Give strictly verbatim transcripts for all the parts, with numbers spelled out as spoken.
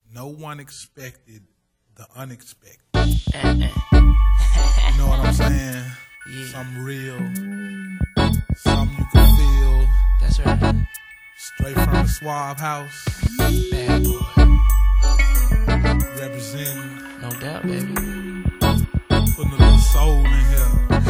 No one expected the unexpected. Uh-uh. You know what I'm saying? Yeah. Something real, something you can feel. That's right. Straight from the Suave House. Bad boy. Representing. No doubt, baby. Putting a little soul in here.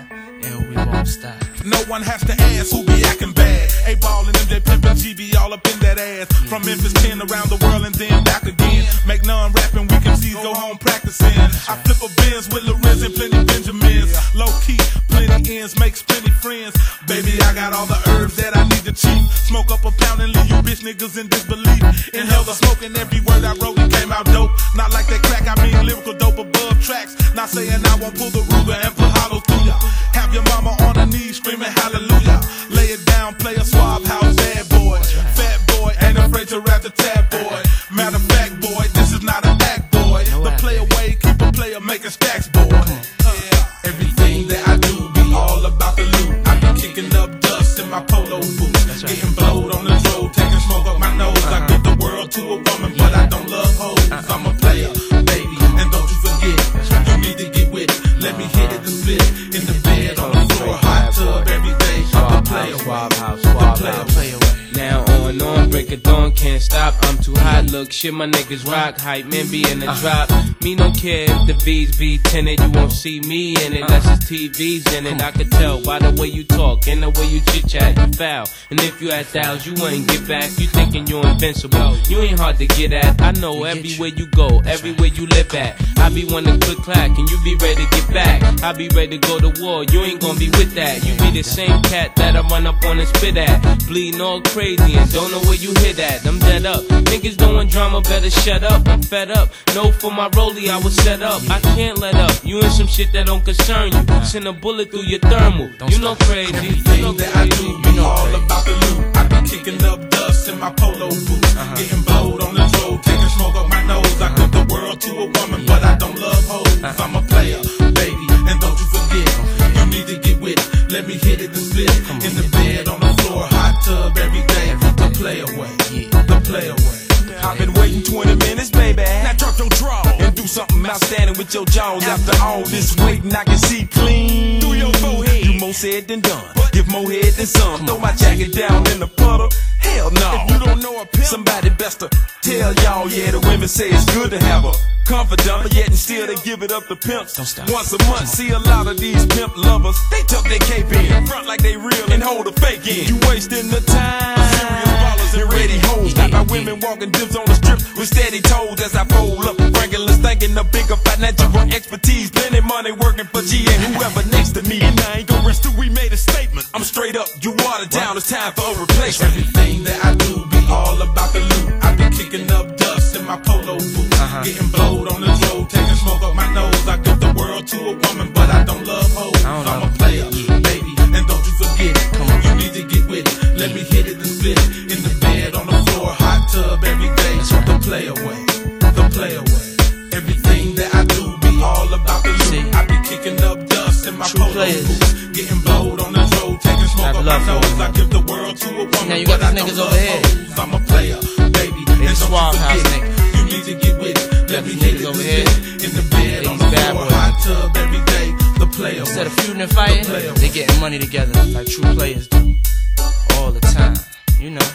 And we won't stop. No one has to ask who be acting bad. A-Ball and M J Pimpin' G B all up in that ass. Yeah. From Memphis ten around the world and then back again. Make none rapping, we can see go home practicing. Right. I flip a Benz with Lorenz and plenty Benjamins. Yeah. Low key, plenty ends, makes plenty friends. Baby, I got all the herbs that I need to cheat. Smoke up a pound and leave you bitch niggas in disbelief. Inhale the smoke and every word I wrote, it came out dope. Not like that crack, I mean lyrical dope above tracks. Not saying I won't pull the Ruger and put hollow through ya. Have your mama on her knees screaming hallelujah. Lay it down, play a Suave House, bad boy. Fat boy, ain't afraid to rap the tab boy. Matter of fact, boy, this is not an act, boy. The play away, keep a player making stacks, boy. Yeah. Everything that I do be all about the loot. I be kicking up dust in my polo boots. Getting blowed on the road, taking smoke up my nose. I give the world to a woman, but I don't love hoes. I'm a player, baby, and don't you forget, you need to get with it. Let me hit it and split it. In the bed, on the floor, hot tub every day. The player, Suave House, Suave House. Now on, on, break of dawn, can't stop. I'm too hot, look, shit, my niggas rock. Hype men be in the drop. Me don't care if the V's be tinted. You won't see me in it, that's just T V's in it. I could tell by the way you talk and the way you chit chat, you foul. And if you at thous, you ain't get back. You thinking you're invincible. You ain't hard to get at. I know everywhere you go, everywhere you live at. I be one to click clack and you be ready to get back. I be ready to go to war, you ain't gonna be with that. You be the same cat that I run up on and spit at. Bleeding all crazy and don't know where you hit at. I'm dead up. Niggas doing drama, better shut up. I'm fed up. No, for my rollie, I was set up. I can't let up. You in some shit that don't concern you. Send a bullet through your thermal. You know crazy. Everything you know that I do be all about the loot. I be kicking up dust in my polo boots. Uh-huh. Getting blowed on the road, taking smoke up my nose. I give the world to a woman, but I don't love hoes. Uh-huh. I'm a player, baby, and don't you forget, you need to get with it. Let me hit it and split it. In the bed, on the floor, hot tub every day. The play away, the play away. I've been waiting twenty minutes, baby. Now drop your draw and do something outstanding with your jaws. After all this waiting, I can see clean through your forehead. You more said than done. Give more head than some. Throw my jacket down in the puddle. Hell no. If you don't know a pimp, somebody best to tell y'all. Yeah, the women say it's good to have a confidant, but yet and still they give it up to pimps. Once a month, see a lot of these pimp lovers. They tuck their cape in, front like they real and hold a fake in. You wasting the time. Serious ballers and ready hoes. Got my women walking dips on the strip with steady toes as I fold up. Regulars thinking the bigger financial expertise. Plenty money working for G and whoever next to me. And I ain't gonna rest till we made a statement. I'm straight up, you watered down, it's time for a replacement. Everything that I do be all about the loot. I be kicking up dust in my polo boots. Uh-huh. Getting blowed on the road, taking smoke up my nose. I give the world to a woman, but I don't love hoes. Don't I'm know. a player, yeah. baby, and don't you forget it. Come on. You need to get with it. Let me hit it and split it. In the bed, on the floor, hot tub every day. Right. The play away, the play away. Everything that I do be all about the loot. I be kicking up dust in my True polo players. boots. Getting blowed on the road, taking smoke up my nose. I give the world to a woman, now you got but I these don't niggas love over here. hoes. I'm a player, baby, They and don't Suave you House forget it. niggas. You need to get with it. Let me hit it over and here. split it. In the bed, on the These bad floor, boys. hot tub every day. The player. Instead of feuding and fighting, they getting money together like true players do. All the time, you know.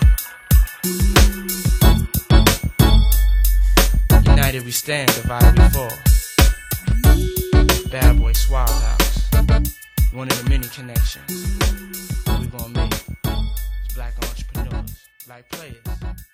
United we stand, divided we fall. Bad boy Suave House. One of the many connections we gonna make. It's black entrepreneurs, like players.